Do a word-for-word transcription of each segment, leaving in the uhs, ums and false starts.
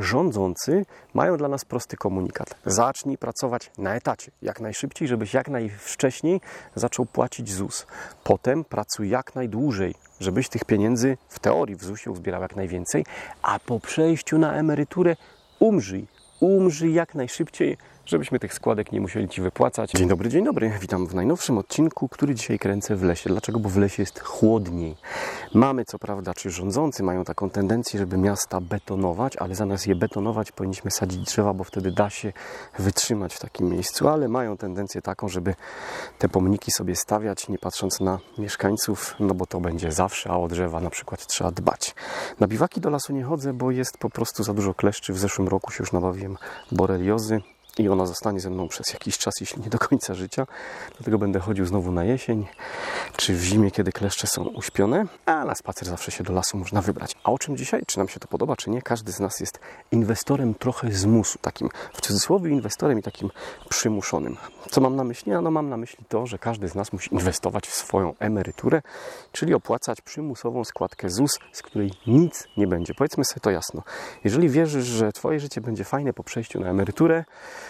rządzący mają dla nas prosty komunikat. Zacznij pracować na etacie jak najszybciej, żebyś jak najwcześniej zaczął płacić ZUS. Potem pracuj jak najdłużej, żebyś tych pieniędzy w teorii w zusie uzbierał jak najwięcej, a po przejściu na emeryturę umrzyj. Umrzyj jak najszybciej, żebyśmy tych składek nie musieli Ci wypłacać. Dzień dobry, dzień dobry. Witam w najnowszym odcinku, który dzisiaj kręcę w lesie. Dlaczego? Bo w lesie jest chłodniej. Mamy, co prawda, czy rządzący mają taką tendencję, żeby miasta betonować, ale zamiast je betonować, powinniśmy sadzić drzewa, bo wtedy da się wytrzymać w takim miejscu. Ale mają tendencję taką, żeby te pomniki sobie stawiać, nie patrząc na mieszkańców, no bo to będzie zawsze, a o drzewa na przykład trzeba dbać. Na biwaki do lasu nie chodzę, bo jest po prostu za dużo kleszczy. W zeszłym roku się już nabawiłem boreliozy. I ona zostanie ze mną przez jakiś czas, jeśli nie do końca życia. Dlatego będę chodził znowu na jesień, czy w zimie, kiedy kleszcze są uśpione. A na spacer zawsze się do lasu można wybrać. A o czym dzisiaj? Czy nam się to podoba, czy nie? Każdy z nas jest inwestorem trochę z musu. Takim w cudzysłowie inwestorem i takim przymuszonym. Co mam na myśli? Ano mam na myśli to, że każdy z nas musi inwestować w swoją emeryturę, czyli opłacać przymusową składkę ZUS, z której nic nie będzie. Powiedzmy sobie to jasno. Jeżeli wierzysz, że Twoje życie będzie fajne po przejściu na emeryturę,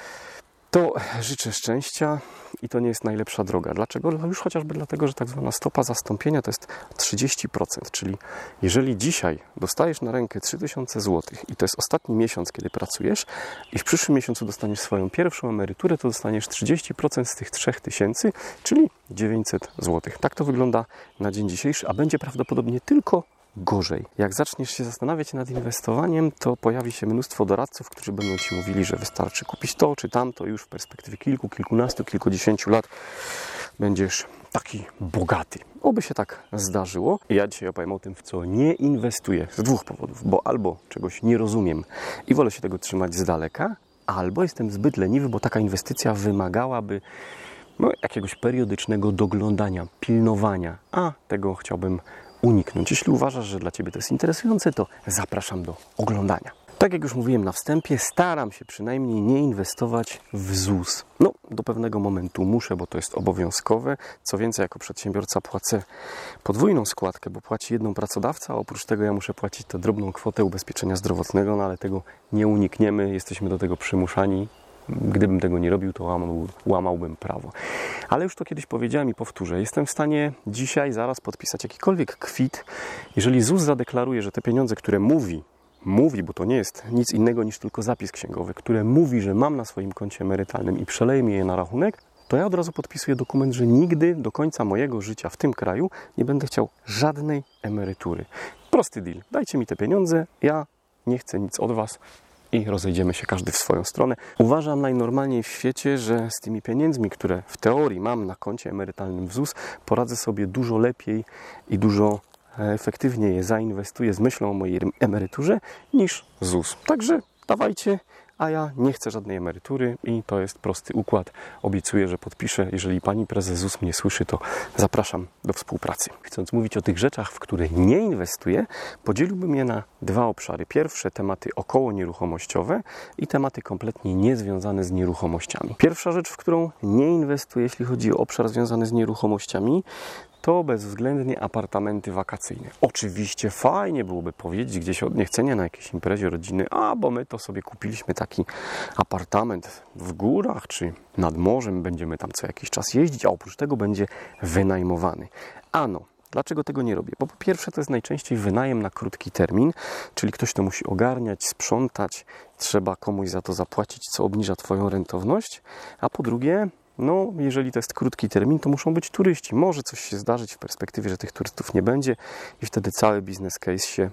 to życzę szczęścia i to nie jest najlepsza droga. Dlaczego? Już chociażby dlatego, że tak zwana stopa zastąpienia to jest trzydzieści procent, czyli jeżeli dzisiaj dostajesz na rękę trzy tysiące złotych i to jest ostatni miesiąc, kiedy pracujesz i w przyszłym miesiącu dostaniesz swoją pierwszą emeryturę, to dostaniesz trzydzieści procent z tych trzy tysiące, czyli dziewięćset złotych. Tak to wygląda na dzień dzisiejszy, a będzie prawdopodobnie tylko gorzej. Jak zaczniesz się zastanawiać nad inwestowaniem, to pojawi się mnóstwo doradców, którzy będą Ci mówili, że wystarczy kupić to czy tamto, już w perspektywie kilku, kilkunastu, kilkudziesięciu lat będziesz taki bogaty. Oby się tak zdarzyło. Ja dzisiaj opowiem o tym, w co nie inwestuję z dwóch powodów, bo albo czegoś nie rozumiem i wolę się tego trzymać z daleka, albo jestem zbyt leniwy, bo taka inwestycja wymagałaby no, jakiegoś periodycznego doglądania, pilnowania, a tego chciałbym uniknąć. Jeśli uważasz, że dla Ciebie to jest interesujące, to zapraszam do oglądania. Tak jak już mówiłem na wstępie, staram się przynajmniej nie inwestować w ZUS. No, do pewnego momentu muszę, bo to jest obowiązkowe. Co więcej, jako przedsiębiorca płacę podwójną składkę, bo płaci jedną pracodawca, a oprócz tego ja muszę płacić tę drobną kwotę ubezpieczenia zdrowotnego, no ale tego nie unikniemy, jesteśmy do tego przymuszani. Gdybym tego nie robił, to łamał, łamałbym prawo. Ale już to kiedyś powiedziałem i powtórzę. Jestem w stanie dzisiaj, zaraz podpisać jakikolwiek kwit. Jeżeli ZUS zadeklaruje, że te pieniądze, które mówi, mówi, bo to nie jest nic innego niż tylko zapis księgowy, które mówi, że mam na swoim koncie emerytalnym i przeleję mi je na rachunek, to ja od razu podpisuję dokument, że nigdy do końca mojego życia w tym kraju nie będę chciał żadnej emerytury. Prosty deal. Dajcie mi te pieniądze, ja nie chcę nic od Was. I rozejdziemy się każdy w swoją stronę. Uważam najnormalniej w świecie, że z tymi pieniędzmi, które w teorii mam na koncie emerytalnym w ZUS, poradzę sobie dużo lepiej i dużo efektywniej je zainwestuję z myślą o mojej emeryturze niż ZUS. Także dawajcie, a ja nie chcę żadnej emerytury i to jest prosty układ. Obiecuję, że podpiszę. Jeżeli pani prezes ZUS mnie słyszy, to zapraszam do współpracy. Chcąc mówić o tych rzeczach, w które nie inwestuję, podzieliłbym je na dwa obszary. Pierwsze tematy około nieruchomościowe i tematy kompletnie niezwiązane z nieruchomościami. Pierwsza rzecz, w którą nie inwestuję, jeśli chodzi o obszar związany z nieruchomościami, to bezwzględnie apartamenty wakacyjne. Oczywiście fajnie byłoby powiedzieć gdzieś od niechcenia na jakiejś imprezie rodziny, a bo my to sobie kupiliśmy taki apartament w górach czy nad morzem, będziemy tam co jakiś czas jeździć, a oprócz tego będzie wynajmowany. Ano, dlaczego tego nie robię? Bo po pierwsze to jest najczęściej wynajem na krótki termin, czyli ktoś to musi ogarniać, sprzątać, trzeba komuś za to zapłacić, co obniża Twoją rentowność, a po drugie, no, jeżeli to jest krótki termin, to muszą być turyści. Może coś się zdarzyć w perspektywie, że tych turystów nie będzie i wtedy cały business case się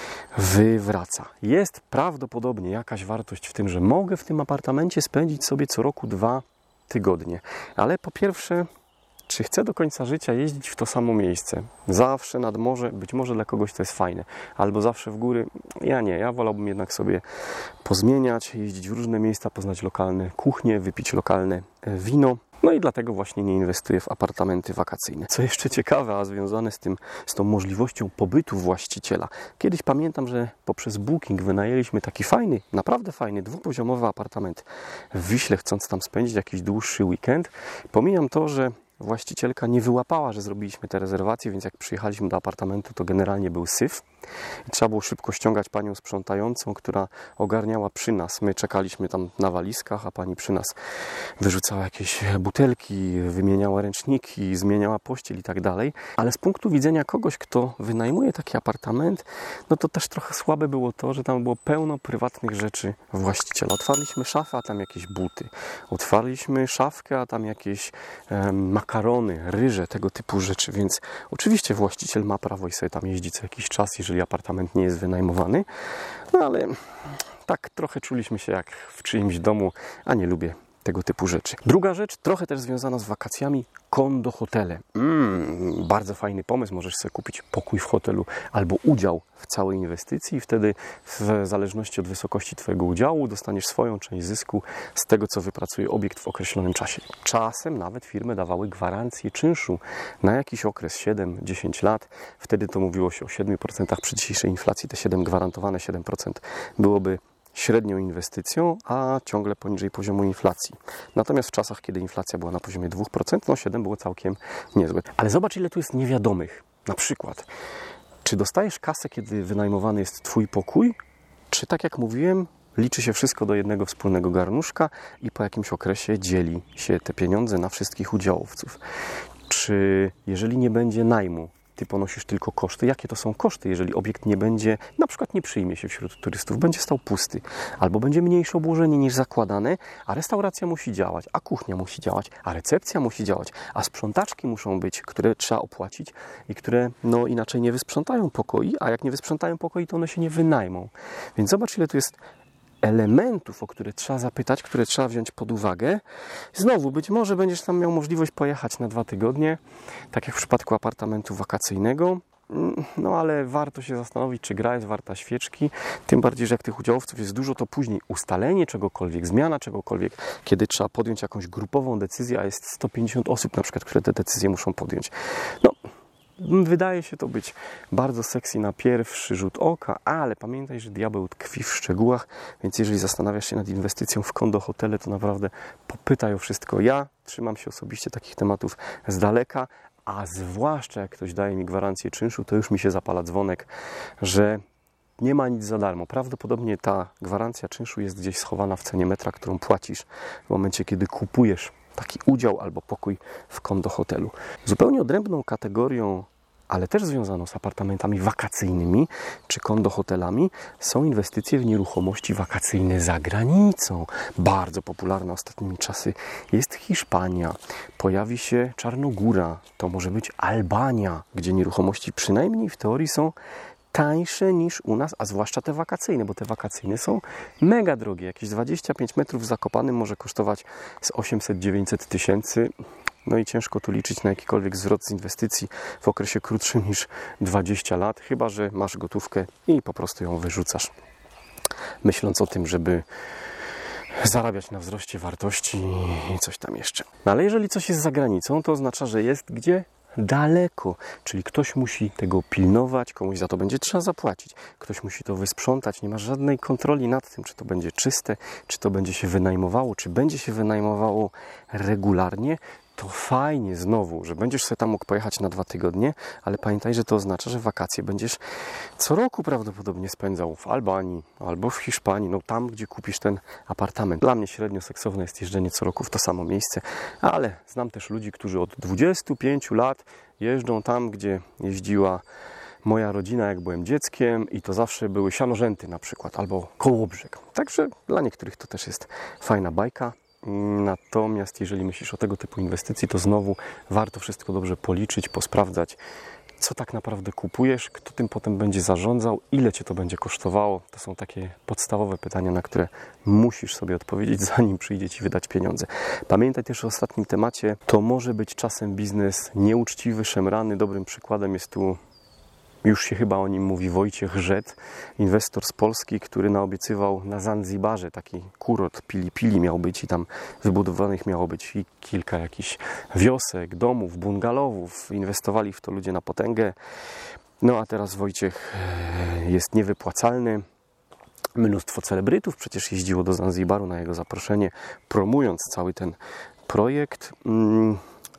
wywraca. Jest prawdopodobnie jakaś wartość w tym, że mogę w tym apartamencie spędzić sobie co roku dwa tygodnie. Ale po pierwsze, czy chcę do końca życia jeździć w to samo miejsce? Zawsze nad morze, być może dla kogoś to jest fajne, albo zawsze w góry. Ja nie, ja wolałbym jednak sobie pozmieniać, jeździć w różne miejsca, poznać lokalne kuchnie, wypić lokalne wino. No i dlatego właśnie nie inwestuję w apartamenty wakacyjne. Co jeszcze ciekawe, a związane z tym, z tą możliwością pobytu właściciela. Kiedyś pamiętam, że poprzez Booking wynajęliśmy taki fajny, naprawdę fajny, dwupoziomowy apartament w Wiśle, chcąc tam spędzić jakiś dłuższy weekend. Pomijam to, że właścicielka nie wyłapała, że zrobiliśmy te rezerwacje, więc jak przyjechaliśmy do apartamentu, to generalnie był syf. I trzeba było szybko ściągać panią sprzątającą, która ogarniała przy nas. My czekaliśmy tam na walizkach, a pani przy nas wyrzucała jakieś butelki, wymieniała ręczniki, zmieniała pościel i tak dalej. Ale z punktu widzenia kogoś, kto wynajmuje taki apartament, no to też trochę słabe było to, że tam było pełno prywatnych rzeczy właściciela. Otwarliśmy szafę, a tam jakieś buty. Otwarliśmy szafkę, a tam jakieś um, makarony, ryże, tego typu rzeczy. Więc oczywiście właściciel ma prawo i sobie tam jeździ co jakiś czas, jeżeli apartament nie jest wynajmowany. No ale tak trochę czuliśmy się jak w czyimś domu, a nie lubię tego typu rzeczy. Druga rzecz, trochę też związana z wakacjami, kondo hotele. Mm, bardzo fajny pomysł, możesz sobie kupić pokój w hotelu albo udział w całej inwestycji i wtedy w zależności od wysokości Twojego udziału dostaniesz swoją część zysku z tego, co wypracuje obiekt w określonym czasie. Czasem nawet firmy dawały gwarancję czynszu na jakiś okres siedem do dziesięciu lat. Wtedy to mówiło się o siedmiu procentach. Przy dzisiejszej inflacji te siedem gwarantowane siedem procent byłoby średnią inwestycją, a ciągle poniżej poziomu inflacji. Natomiast w czasach, kiedy inflacja była na poziomie dwa procent, no siedem było całkiem niezłe. Ale zobacz, ile tu jest niewiadomych. Na przykład, czy dostajesz kasę, kiedy wynajmowany jest Twój pokój, czy tak jak mówiłem, liczy się wszystko do jednego wspólnego garnuszka i po jakimś okresie dzieli się te pieniądze na wszystkich udziałowców. Czy jeżeli nie będzie najmu, Ty ponosisz tylko koszty. Jakie to są koszty, jeżeli obiekt nie będzie, na przykład nie przyjmie się wśród turystów, będzie stał pusty, albo będzie mniejsze obłożenie niż zakładane, a restauracja musi działać, a kuchnia musi działać, a recepcja musi działać, a sprzątaczki muszą być, które trzeba opłacić i które no inaczej nie wysprzątają pokoi, a jak nie wysprzątają pokoi, to one się nie wynajmą. Więc zobacz, ile tu jest elementów, o które trzeba zapytać, które trzeba wziąć pod uwagę. Znowu, być może będziesz tam miał możliwość pojechać na dwa tygodnie, tak jak w przypadku apartamentu wakacyjnego, no ale warto się zastanowić, czy gra jest warta świeczki, tym bardziej, że jak tych udziałowców jest dużo, to później ustalenie czegokolwiek, zmiana czegokolwiek, kiedy trzeba podjąć jakąś grupową decyzję, a jest sto pięćdziesiąt osób na przykład, które te decyzje muszą podjąć. No, wydaje się to być bardzo sexy na pierwszy rzut oka, ale pamiętaj, że diabeł tkwi w szczegółach, więc jeżeli zastanawiasz się nad inwestycją w kondo hotele, to naprawdę popytaj o wszystko. Ja trzymam się osobiście takich tematów z daleka, a zwłaszcza jak ktoś daje mi gwarancję czynszu, to już mi się zapala dzwonek, że nie ma nic za darmo. Prawdopodobnie ta gwarancja czynszu jest gdzieś schowana w cenie metra, którą płacisz w momencie, kiedy kupujesz taki udział albo pokój w kondo hotelu. Zupełnie odrębną kategorią, ale też związaną z apartamentami wakacyjnymi czy kondo hotelami, są inwestycje w nieruchomości wakacyjne za granicą. Bardzo popularna ostatnimi czasy jest Hiszpania. Pojawi się Czarnogóra. To może być Albania, gdzie nieruchomości przynajmniej w teorii są tańsze niż u nas, a zwłaszcza te wakacyjne, bo te wakacyjne są mega drogie. Jakieś dwadzieścia pięć metrów w Zakopanem może kosztować z osiemset do dziewięciuset tysięcy. No i ciężko tu liczyć na jakikolwiek zwrot z inwestycji w okresie krótszym niż dwadzieścia lat, chyba że masz gotówkę i po prostu ją wyrzucasz, myśląc o tym, żeby zarabiać na wzroście wartości i coś tam jeszcze. No ale jeżeli coś jest za granicą, to oznacza, że jest gdzie? Daleko, czyli ktoś musi tego pilnować, komuś za to będzie trzeba zapłacić, ktoś musi to wysprzątać, nie ma żadnej kontroli nad tym, czy to będzie czyste, czy to będzie się wynajmowało, czy będzie się wynajmowało regularnie. To fajnie znowu, że będziesz sobie tam mógł pojechać na dwa tygodnie, ale pamiętaj, że to oznacza, że wakacje będziesz co roku prawdopodobnie spędzał w Albanii albo w Hiszpanii, no tam, gdzie kupisz ten apartament. Dla mnie średnio seksowne jest jeżdżenie co roku w to samo miejsce, ale znam też ludzi, którzy od dwudziestu pięciu lat jeżdżą tam, gdzie jeździła moja rodzina, jak byłem dzieckiem, i to zawsze były Sianorzęty na przykład, albo Kołobrzeg. Także dla niektórych to też jest fajna bajka. Natomiast jeżeli myślisz o tego typu inwestycji, to znowu warto wszystko dobrze policzyć, posprawdzać, co tak naprawdę kupujesz, kto tym potem będzie zarządzał, ile Cię to będzie kosztowało. To są takie podstawowe pytania, na które musisz sobie odpowiedzieć, zanim przyjdzie Ci wydać pieniądze. Pamiętaj też o ostatnim temacie, to może być czasem biznes nieuczciwy, szemrany. Dobrym przykładem jest tu, już się chyba o nim mówi, Wojciech Rzet, inwestor z Polski, który naobiecywał na Zanzibarze taki kurort Pili Pili miał być i tam wybudowanych miało być i kilka jakichś wiosek, domów, bungalowów. Inwestowali w to ludzie na potęgę. No a teraz Wojciech jest niewypłacalny. Mnóstwo celebrytów przecież jeździło do Zanzibaru na jego zaproszenie, promując cały ten projekt.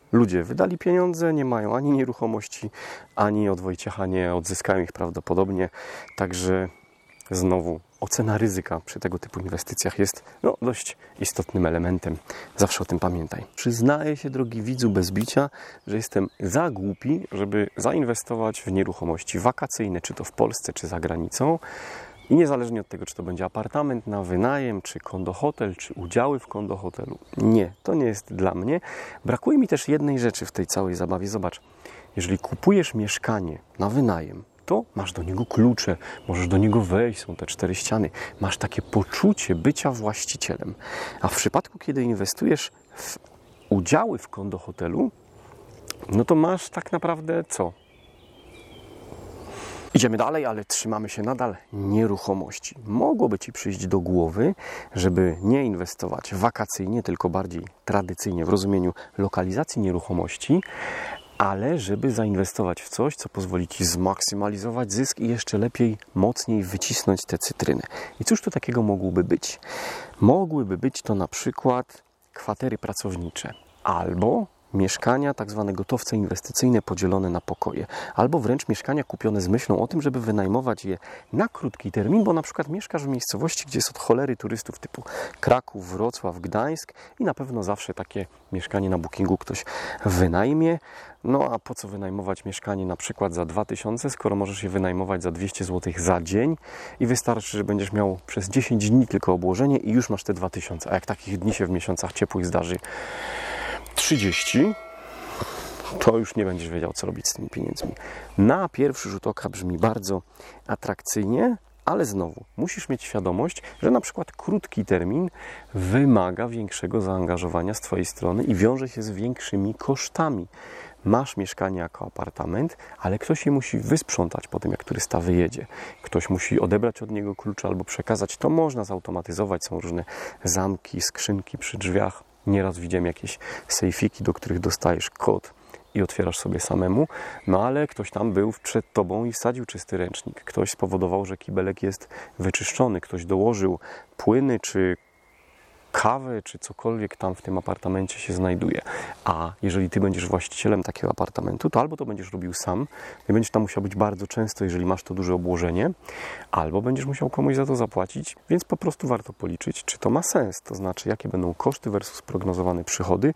Ludzie wydali pieniądze, nie mają ani nieruchomości, ani od Wojciecha nie odzyskają ich prawdopodobnie. Także znowu ocena ryzyka przy tego typu inwestycjach jest no, dość istotnym elementem. Zawsze o tym pamiętaj. Przyznaję się, drogi widzu, bez bicia, że jestem za głupi, żeby zainwestować w nieruchomości wakacyjne, czy to w Polsce, czy za granicą. I niezależnie od tego, czy to będzie apartament na wynajem, czy kondohotel, czy udziały w kondohotelu. Nie, to nie jest dla mnie. Brakuje mi też jednej rzeczy w tej całej zabawie. Zobacz, jeżeli kupujesz mieszkanie na wynajem, to masz do niego klucze, możesz do niego wejść, są te cztery ściany. Masz takie poczucie bycia właścicielem. A w przypadku, kiedy inwestujesz w udziały w kondohotelu, no to masz tak naprawdę co? Idziemy dalej, ale trzymamy się nadal nieruchomości. Mogłoby Ci przyjść do głowy, żeby nie inwestować wakacyjnie, tylko bardziej tradycyjnie w rozumieniu lokalizacji nieruchomości, ale żeby zainwestować w coś, co pozwoli Ci zmaksymalizować zysk i jeszcze lepiej, mocniej wycisnąć te cytryny. I cóż to takiego mogłoby być? Mogłyby być to na przykład kwatery pracownicze albo mieszkania, tak zwane gotowce inwestycyjne podzielone na pokoje, albo wręcz mieszkania kupione z myślą o tym, żeby wynajmować je na krótki termin, bo na przykład mieszkasz w miejscowości, gdzie jest od cholery turystów typu Kraków, Wrocław, Gdańsk i na pewno zawsze takie mieszkanie na bookingu ktoś wynajmie. No a po co wynajmować mieszkanie na przykład za dwa tysiące, skoro możesz je wynajmować za dwieście złotych za dzień i wystarczy, że będziesz miał przez dziesięć dni tylko obłożenie i już masz te dwa tysiące. A jak takich dni się w miesiącach ciepłych zdarzy trzydzieści, to już nie będziesz wiedział, co robić z tymi pieniędzmi. Na pierwszy rzut oka brzmi bardzo atrakcyjnie, ale znowu musisz mieć świadomość, że na przykład krótki termin wymaga większego zaangażowania z Twojej strony i wiąże się z większymi kosztami. Masz mieszkanie jako apartament, ale ktoś je musi wysprzątać po tym, jak turysta wyjedzie. Ktoś musi odebrać od niego klucze albo przekazać. To można zautomatyzować. Są różne zamki, skrzynki przy drzwiach. Nieraz widziałem jakieś sejfiki, do których dostajesz kod i otwierasz sobie samemu, no ale ktoś tam był przed Tobą i wsadził czysty ręcznik. Ktoś spowodował, że kibelek jest wyczyszczony. Ktoś dołożył płyny czy kawę, czy cokolwiek tam w tym apartamencie się znajduje. A jeżeli Ty będziesz właścicielem takiego apartamentu, to albo to będziesz robił sam i będziesz tam musiał być bardzo często, jeżeli masz to duże obłożenie, albo będziesz musiał komuś za to zapłacić, więc po prostu warto policzyć, czy to ma sens, to znaczy jakie będą koszty versus prognozowane przychody.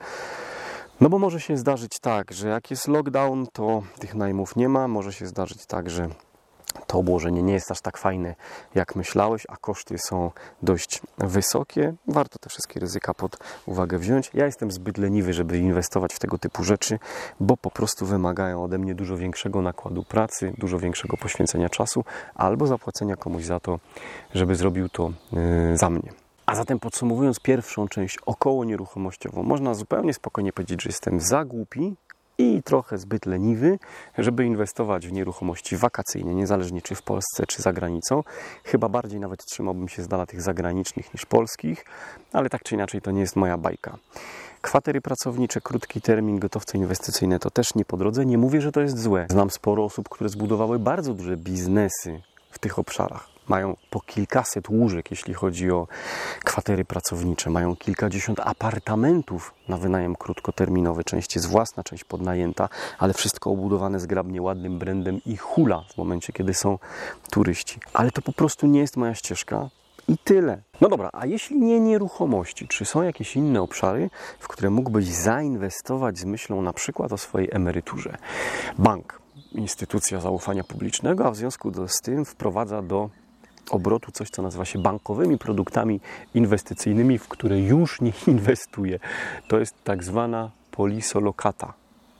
No bo może się zdarzyć tak, że jak jest lockdown, to tych najmów nie ma, może się zdarzyć tak, że to obłożenie nie jest aż tak fajne, jak myślałeś, a koszty są dość wysokie. Warto te wszystkie ryzyka pod uwagę wziąć. Ja jestem zbyt leniwy, żeby inwestować w tego typu rzeczy, bo po prostu wymagają ode mnie dużo większego nakładu pracy, dużo większego poświęcenia czasu, albo zapłacenia komuś za to, żeby zrobił to yy, za mnie. A zatem podsumowując pierwszą część około nieruchomościową, można zupełnie spokojnie powiedzieć, że jestem za głupi i trochę zbyt leniwy, żeby inwestować w nieruchomości wakacyjne, niezależnie czy w Polsce, czy za granicą. Chyba bardziej nawet trzymałbym się z dala tych zagranicznych niż polskich, ale tak czy inaczej to nie jest moja bajka. Kwatery pracownicze, krótki termin, gotowce inwestycyjne to też nie po drodze. Nie mówię, że to jest złe. Znam sporo osób, które zbudowały bardzo duże biznesy w tych obszarach. Mają po kilkaset łóżek, jeśli chodzi o kwatery pracownicze. Mają kilkadziesiąt apartamentów na wynajem krótkoterminowy. Część jest własna, część podnajęta, ale wszystko obudowane zgrabnie, ładnym brandem i hula w momencie, kiedy są turyści. Ale to po prostu nie jest moja ścieżka i tyle. No dobra, a jeśli nie nieruchomości, czy są jakieś inne obszary, w które mógłbyś zainwestować z myślą na przykład o swojej emeryturze? Bank, instytucja zaufania publicznego, a w związku z tym wprowadza do obrotu coś, co nazywa się bankowymi produktami inwestycyjnymi, w które już nie inwestuje. To jest tak zwana polisolokata.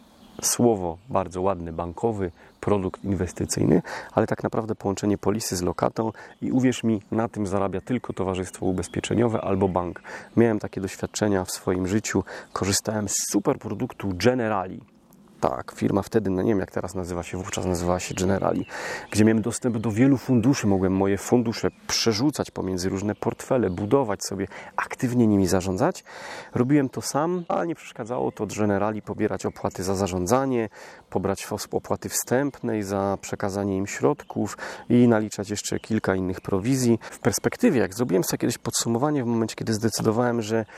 Słowo bardzo ładne, bankowy produkt inwestycyjny, ale tak naprawdę połączenie polisy z lokatą i uwierz mi, na tym zarabia tylko towarzystwo ubezpieczeniowe albo bank. Miałem takie doświadczenia w swoim życiu, korzystałem z super produktu Generali. Tak, firma wtedy, no nie wiem jak teraz nazywa się, wówczas nazywała się Generali, gdzie miałem dostęp do wielu funduszy, mogłem moje fundusze przerzucać pomiędzy różne portfele, budować sobie, aktywnie nimi zarządzać. Robiłem to sam, ale nie przeszkadzało to od Generali pobierać opłaty za zarządzanie, pobrać opłaty wstępnej za przekazanie im środków i naliczać jeszcze kilka innych prowizji. W perspektywie, jak zrobiłem sobie kiedyś podsumowanie w momencie, kiedy zdecydowałem, że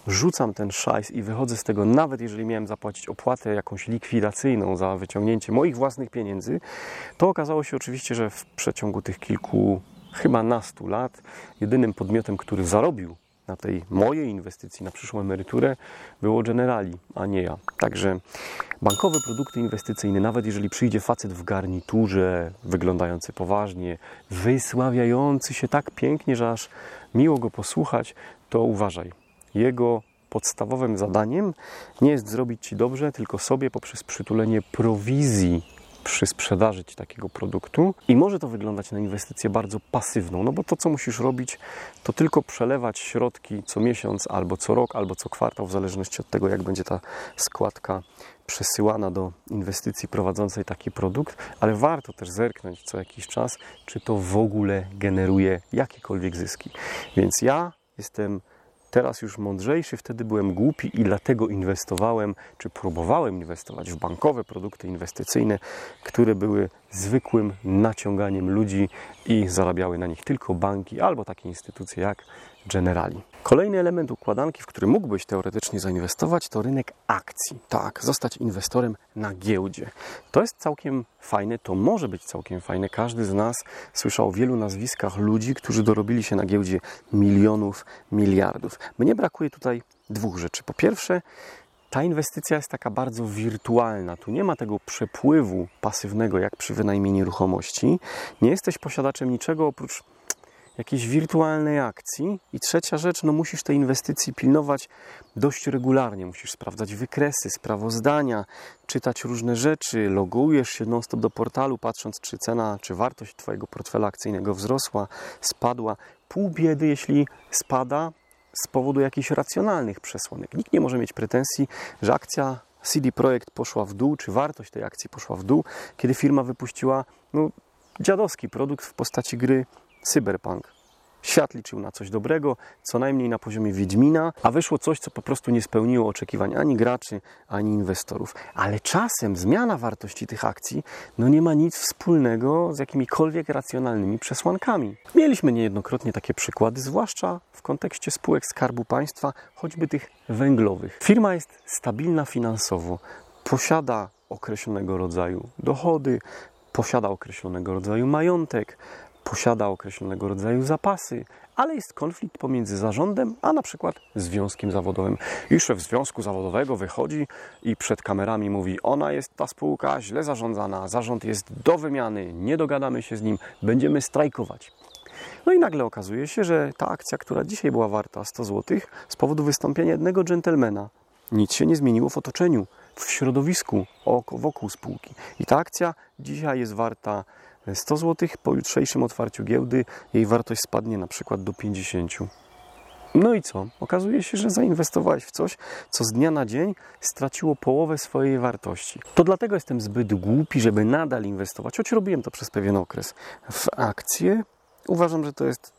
rzucam ten szajs i wychodzę z tego, nawet jeżeli miałem zapłacić opłatę jakąś likwidacyjną za wyciągnięcie moich własnych pieniędzy, to okazało się oczywiście, że w przeciągu tych kilku, chyba nastu lat, jedynym podmiotem, który zarobił na tej mojej inwestycji, na przyszłą emeryturę, było Generali, a nie ja. Także bankowe produkty inwestycyjne, nawet jeżeli przyjdzie facet w garniturze, wyglądający poważnie, wysławiający się tak pięknie, że aż miło go posłuchać, to uważaj. Jego podstawowym zadaniem nie jest zrobić Ci dobrze, tylko sobie poprzez przytulenie prowizji przy sprzedaży Ci takiego produktu. I może to wyglądać na inwestycję bardzo pasywną, no bo to, co musisz robić, to tylko przelewać środki co miesiąc, albo co rok, albo co kwartał, w zależności od tego, jak będzie ta składka przesyłana do inwestycji prowadzącej taki produkt, ale warto też zerknąć co jakiś czas, czy to w ogóle generuje jakiekolwiek zyski. Więc ja jestem teraz już mądrzejszy, wtedy byłem głupi i dlatego inwestowałem, czy próbowałem inwestować w bankowe produkty inwestycyjne, które były zwykłym naciąganiem ludzi i zarabiały na nich tylko banki albo takie instytucje jak Generali. Kolejny element układanki, w który mógłbyś teoretycznie zainwestować, to rynek akcji. Tak, zostać inwestorem na giełdzie. To jest całkiem fajne, to może być całkiem fajne. Każdy z nas słyszał o wielu nazwiskach ludzi, którzy dorobili się na giełdzie milionów, miliardów. Mnie brakuje tutaj dwóch rzeczy. Po pierwsze, ta inwestycja jest taka bardzo wirtualna. Tu nie ma tego przepływu pasywnego, jak przy wynajmie nieruchomości. Nie jesteś posiadaczem niczego oprócz jakiejś wirtualnej akcji. I trzecia rzecz, no musisz tej inwestycji pilnować dość regularnie. Musisz sprawdzać wykresy, sprawozdania, czytać różne rzeczy, logujesz się non-stop do portalu, patrząc, czy cena, czy wartość Twojego portfela akcyjnego wzrosła, spadła. Pół biedy, jeśli spada z powodu jakichś racjonalnych przesłanek. Nikt nie może mieć pretensji, że akcja C D Projekt poszła w dół, czy wartość tej akcji poszła w dół, kiedy firma wypuściła no, dziadowski produkt w postaci gry Cyberpunk. Świat liczył na coś dobrego, co najmniej na poziomie Wiedźmina, a wyszło coś, co po prostu nie spełniło oczekiwań ani graczy, ani inwestorów. Ale czasem zmiana wartości tych akcji no nie ma nic wspólnego z jakimikolwiek racjonalnymi przesłankami. Mieliśmy niejednokrotnie takie przykłady, zwłaszcza w kontekście spółek Skarbu Państwa, choćby tych węglowych. Firma jest stabilna finansowo, posiada określonego rodzaju dochody, posiada określonego rodzaju majątek, posiada określonego rodzaju zapasy, ale jest konflikt pomiędzy zarządem, a na przykład związkiem zawodowym. I szef związku zawodowego wychodzi i przed kamerami mówi: ona jest ta spółka źle zarządzana, zarząd jest do wymiany, nie dogadamy się z nim, będziemy strajkować. No i nagle okazuje się, że ta akcja, która dzisiaj była warta sto złotych, z powodu wystąpienia jednego dżentelmena, nic się nie zmieniło w otoczeniu, w środowisku wokół spółki. I ta akcja dzisiaj jest warta sto złotych, po jutrzejszym otwarciu giełdy jej wartość spadnie na przykład do pięćdziesięciu. No i co? Okazuje się, że zainwestowałeś w coś, co z dnia na dzień straciło połowę swojej wartości. To dlatego jestem zbyt głupi, żeby nadal inwestować, choć robiłem to przez pewien okres, w akcje. Uważam, że to jest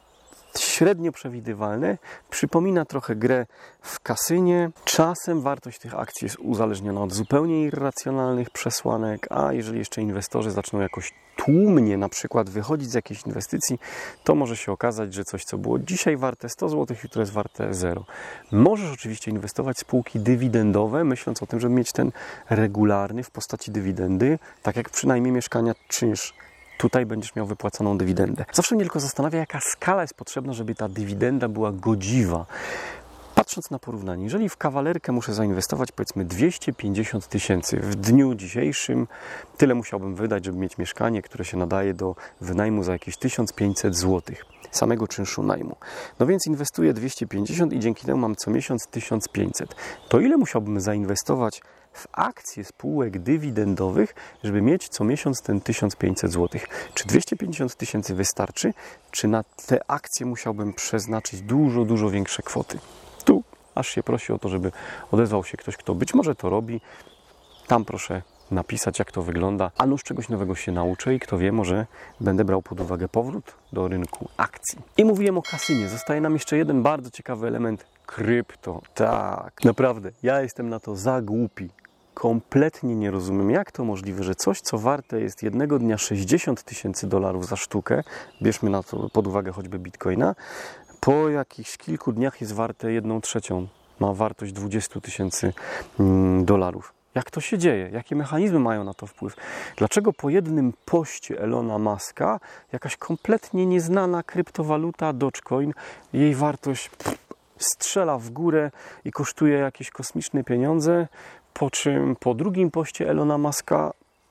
średnio przewidywalne. Przypomina trochę grę w kasynie. Czasem wartość tych akcji jest uzależniona od zupełnie irracjonalnych przesłanek, a jeżeli jeszcze inwestorzy zaczną jakoś tłumnie na przykład wychodzić z jakiejś inwestycji, to może się okazać, że coś, co było dzisiaj warte sto złotych, jutro jest warte zero. Możesz oczywiście inwestować w spółki dywidendowe, myśląc o tym, żeby mieć ten regularny w postaci dywidendy, tak jak przynajmniej mieszkania czynsz. Tutaj będziesz miał wypłaconą dywidendę. Zawsze mnie tylko zastanawia, jaka skala jest potrzebna, żeby ta dywidenda była godziwa. Patrząc na porównanie, jeżeli w kawalerkę muszę zainwestować powiedzmy dwieście pięćdziesiąt tysięcy w dniu dzisiejszym, tyle musiałbym wydać, żeby mieć mieszkanie, które się nadaje do wynajmu za jakieś tysiąc pięćset złotych, samego czynszu najmu. No więc inwestuję dwieście pięćdziesiąt i dzięki temu mam co miesiąc tysiąc pięćset. To ile musiałbym zainwestować w akcje spółek dywidendowych, żeby mieć co miesiąc ten tysiąc pięćset złotych? Czy dwieście pięćdziesiąt tysięcy wystarczy? Czy na te akcje musiałbym przeznaczyć dużo, dużo większe kwoty? Tu aż się prosi o to, żeby odezwał się ktoś, kto być może to robi. Tam proszę napisać, jak to wygląda. A nuż czegoś nowego się nauczę i kto wie, może będę brał pod uwagę powrót do rynku akcji. I mówiłem o kasynie. Zostaje nam jeszcze jeden bardzo ciekawy element. Krypto. Tak, naprawdę. Ja jestem na to za głupi. Kompletnie nie rozumiem, jak to możliwe, że coś, co warte jest jednego dnia sześćdziesiąt tysięcy dolarów za sztukę, bierzmy na to pod uwagę choćby bitcoina, po jakichś kilku dniach jest warte jedną trzecią ma wartość dwadzieścia tysięcy dolarów. Jak to się dzieje? Jakie mechanizmy mają na to wpływ? Dlaczego po jednym poście Elona Muska jakaś kompletnie nieznana kryptowaluta Dogecoin, jej wartość strzela w górę i kosztuje jakieś kosmiczne pieniądze, po czym po drugim poście Elona Muska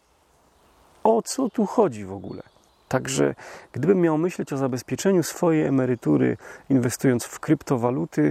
o co tu chodzi w ogóle? Także gdybym miał myśleć o zabezpieczeniu swojej emerytury inwestując w kryptowaluty,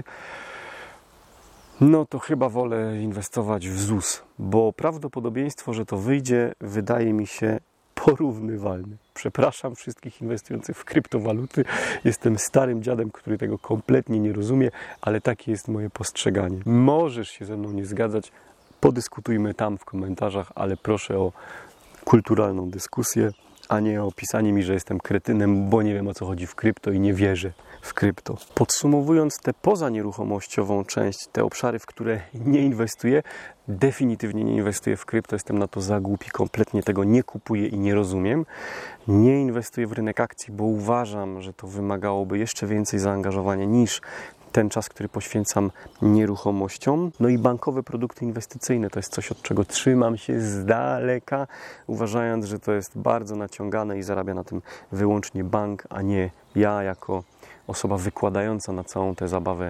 no to chyba wolę inwestować w Z U S, bo prawdopodobieństwo, że to wyjdzie, wydaje mi się porównywalne. Przepraszam wszystkich inwestujących w kryptowaluty. Jestem starym dziadem, który tego kompletnie nie rozumie, ale takie jest moje postrzeganie. Możesz się ze mną nie zgadzać, podyskutujmy tam w komentarzach, ale proszę o kulturalną dyskusję, a nie o pisanie mi, że jestem kretynem, bo nie wiem, o co chodzi w krypto i nie wierzę w krypto. Podsumowując tę pozanieruchomościową część, te obszary, w które nie inwestuję, definitywnie nie inwestuję w krypto, jestem na to za głupi, kompletnie tego nie kupuję i nie rozumiem. Nie inwestuję w rynek akcji, bo uważam, że to wymagałoby jeszcze więcej zaangażowania niż ten czas, który poświęcam nieruchomościom. No i bankowe produkty inwestycyjne to jest coś, od czego trzymam się z daleka, uważając, że to jest bardzo naciągane i zarabia na tym wyłącznie bank, a nie ja jako osoba wykładająca na całą tę zabawę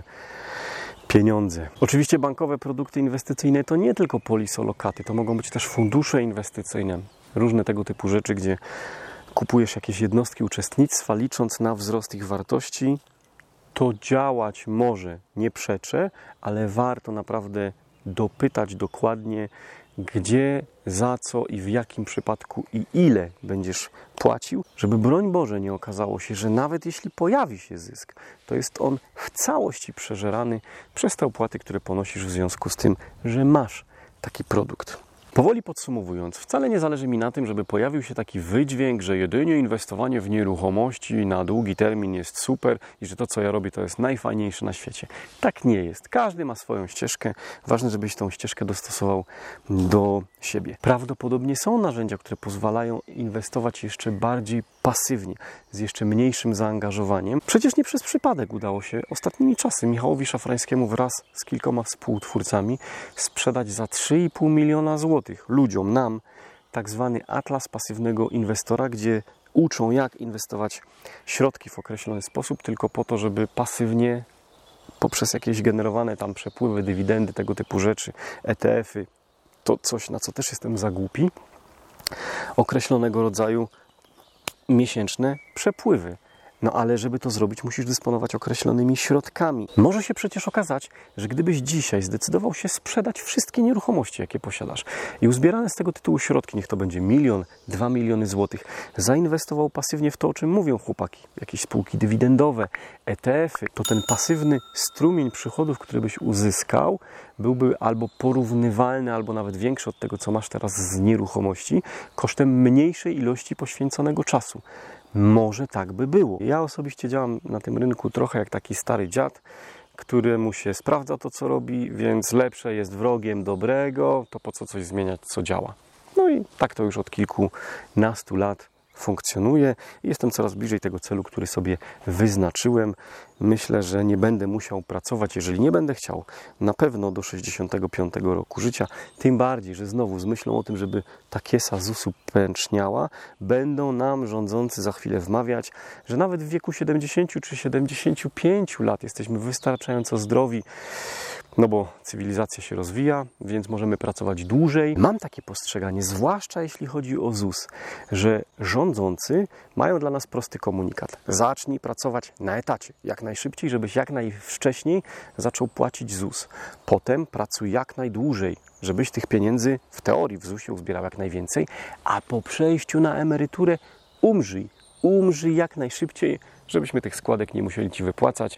pieniądze. Oczywiście bankowe produkty inwestycyjne to nie tylko polisolokaty, to mogą być też fundusze inwestycyjne, różne tego typu rzeczy, gdzie kupujesz jakieś jednostki uczestnictwa, licząc na wzrost ich wartości. To działać może, nie przeczę, ale warto naprawdę dopytać dokładnie, gdzie, za co i w jakim przypadku i ile będziesz płacił, żeby broń Boże nie okazało się, że nawet jeśli pojawi się zysk, to jest on w całości przeżerany przez te opłaty, które ponosisz w związku z tym, że masz taki produkt. Powoli podsumowując, wcale nie zależy mi na tym, żeby pojawił się taki wydźwięk, że jedynie inwestowanie w nieruchomości na długi termin jest super i że to, co ja robię, to jest najfajniejsze na świecie. Tak nie jest. Każdy ma swoją ścieżkę. Ważne, żebyś tą ścieżkę dostosował do siebie. Prawdopodobnie są narzędzia, które pozwalają inwestować jeszcze bardziej pasywnie, z jeszcze mniejszym zaangażowaniem. Przecież nie przez przypadek udało się ostatnimi czasy Michałowi Szafrańskiemu wraz z kilkoma współtwórcami sprzedać za trzy i pół miliona złotych ludziom, nam, tak zwany atlas pasywnego inwestora, gdzie uczą, jak inwestować środki w określony sposób, tylko po to, żeby pasywnie poprzez jakieś generowane tam przepływy, dywidendy, tego typu rzeczy, E T F-y, to coś, na co też jestem za głupi, określonego rodzaju miesięczne przepływy. No ale żeby to zrobić, musisz dysponować określonymi środkami. Może się przecież okazać, że gdybyś dzisiaj zdecydował się sprzedać wszystkie nieruchomości, jakie posiadasz i uzbierane z tego tytułu środki, niech to będzie milion, dwa miliony złotych, zainwestował pasywnie w to, o czym mówią chłopaki, jakieś spółki dywidendowe, E T F-y, to ten pasywny strumień przychodów, który byś uzyskał, byłby albo porównywalny, albo nawet większy od tego, co masz teraz z nieruchomości, kosztem mniejszej ilości poświęconego czasu. Może tak by było. Ja osobiście działam na tym rynku trochę jak taki stary dziad, któremu się sprawdza to, co robi, więc lepsze jest wrogiem dobrego, to po co coś zmieniać, co działa. No i tak to już od kilkunastu lat funkcjonuje i jestem coraz bliżej tego celu, który sobie wyznaczyłem. Myślę, że nie będę musiał pracować, jeżeli nie będę chciał, na pewno do sześćdziesiątego piątego roku życia. Tym bardziej, że znowu z myślą o tym, żeby ta kiesa Z U S-u pęczniała, będą nam rządzący za chwilę wmawiać, że nawet w wieku siedemdziesięciu czy siedemdziesięciu pięciu lat jesteśmy wystarczająco zdrowi, no bo cywilizacja się rozwija, więc możemy pracować dłużej. Mam takie postrzeganie, zwłaszcza jeśli chodzi o Z U S, że rządzący mają dla nas prosty komunikat. Zacznij pracować na etacie, jak najszybciej, żebyś jak najwcześniej zaczął płacić Z U S. Potem pracuj jak najdłużej, żebyś tych pieniędzy w teorii w Z U S-ie uzbierał jak najwięcej, a po przejściu na emeryturę umrzyj. Umrzyj jak najszybciej, żebyśmy tych składek nie musieli Ci wypłacać.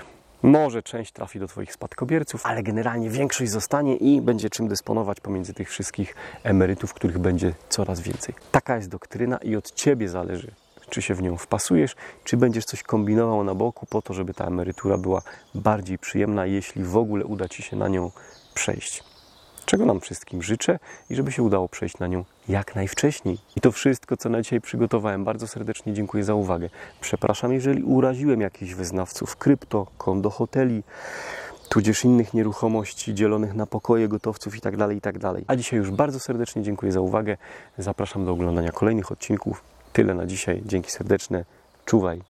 Może część trafi do Twoich spadkobierców, ale generalnie większość zostanie i będzie czym dysponować pomiędzy tych wszystkich emerytów, których będzie coraz więcej. Taka jest doktryna i od Ciebie zależy, czy się w nią wpasujesz, czy będziesz coś kombinował na boku po to, żeby ta emerytura była bardziej przyjemna, jeśli w ogóle uda Ci się na nią przejść. Czego nam wszystkim życzę i żeby się udało przejść na nią jak najwcześniej. I to wszystko, co na dzisiaj przygotowałem. Bardzo serdecznie dziękuję za uwagę. Przepraszam, jeżeli uraziłem jakichś wyznawców krypto, kondo hoteli, tudzież innych nieruchomości dzielonych na pokoje gotowców i tak dalej, i tak dalej. A dzisiaj już bardzo serdecznie dziękuję za uwagę. Zapraszam do oglądania kolejnych odcinków. Tyle na dzisiaj. Dzięki serdeczne. Czuwaj.